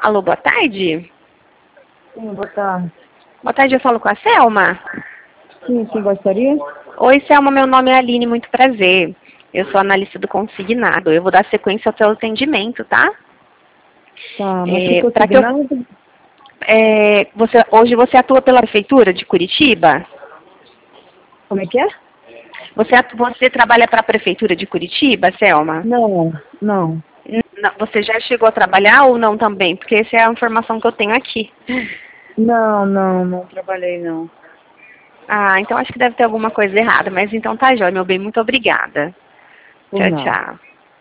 Alô, boa tarde. Sim, boa tarde. Boa tarde, eu falo com a Selma. Sim, gostaria? Oi, Selma, meu nome é Aline, muito prazer. Eu sou analista do consignado. Eu vou dar sequência ao seu atendimento, tá? Tá, mas que Para que eu, consignado? hoje você atua pela Prefeitura de Curitiba? Como é que é? Você trabalha para a Prefeitura de Curitiba, Selma? Não, não. Não, você já chegou a trabalhar ou não também? Porque essa é a informação que eu tenho aqui. Não trabalhei não. Ah, então acho que deve ter alguma coisa errada. Mas então tá, jóia, meu bem. Muito obrigada. Por Tchau, nada. tchau.